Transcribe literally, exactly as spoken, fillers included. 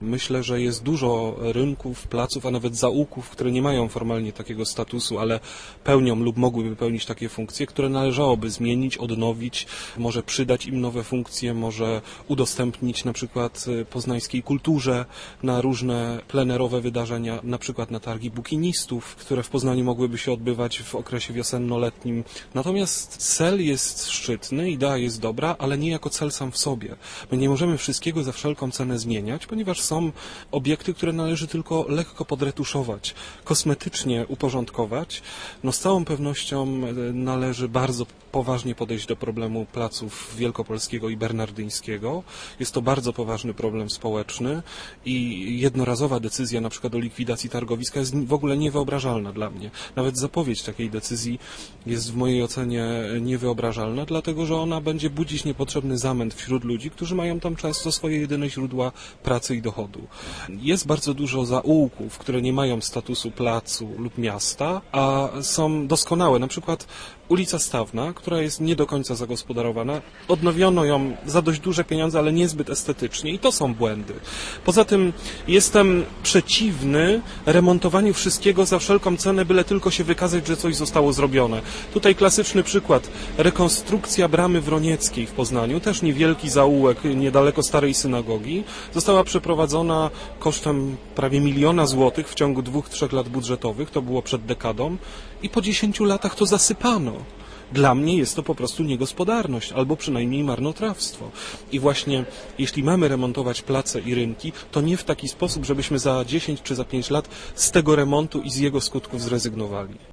Myślę, że jest dużo rynków, placów, a nawet zaułków, które nie mają formalnie takiego statusu, ale pełnią lub mogłyby pełnić takie funkcje, które należałoby zmienić, odnowić, może przydać im nowe funkcje, może udostępnić na przykład poznańskiej kulturze na różne plenerowe wydarzenia, na przykład na targi bukinistów, które w Poznaniu mogłyby się odbywać w okresie wiosenno-letnim. Natomiast cel jest szczytny, idea jest dobra, ale nie jako cel sam w sobie. My nie możemy wszystkiego za wszelką cenę zmieniać, ponieważ są obiekty, które należy tylko lekko podretuszować, kosmetycznie uporządkować. No z całą pewnością należy bardzo poważnie podejść do problemu placów Wielkopolskiego i Bernardyńskiego. Jest to bardzo poważny problem społeczny i jednorazowa decyzja na przykład o likwidacji targowiska jest w ogóle niewyobrażalna dla mnie. Nawet zapowiedź takiej decyzji jest w mojej ocenie niewyobrażalna, dlatego że ona będzie budzić niepotrzebny zamęt wśród ludzi, którzy mają tam często swoje jedyne źródła pracy i dochodu. Jest bardzo dużo zaułków, które nie mają statusu placu lub miasta, a są doskonałe. Na przykład ulica Stawna, która jest nie do końca zagospodarowana. Odnowiono ją za dość duże pieniądze, ale niezbyt estetycznie i to są błędy. Poza tym jestem przeciwny remontowaniu wszystkiego za wszelką cenę, byle tylko się wykazać, że coś zostało zrobione. Tutaj klasyczny przykład. Rekonstrukcja bramy Wronieckiej w Poznaniu, też niewielki zaułek niedaleko starej synagogi, została przeprowadzona kosztem prawie miliona złotych w ciągu dwóch, trzech lat budżetowych, to było przed dekadą i po dziesięciu latach to zasypano. Dla mnie jest to po prostu niegospodarność, albo przynajmniej marnotrawstwo. I właśnie jeśli mamy remontować place i rynki, to nie w taki sposób, żebyśmy za dziesięć czy za pięć lat z tego remontu i z jego skutków zrezygnowali.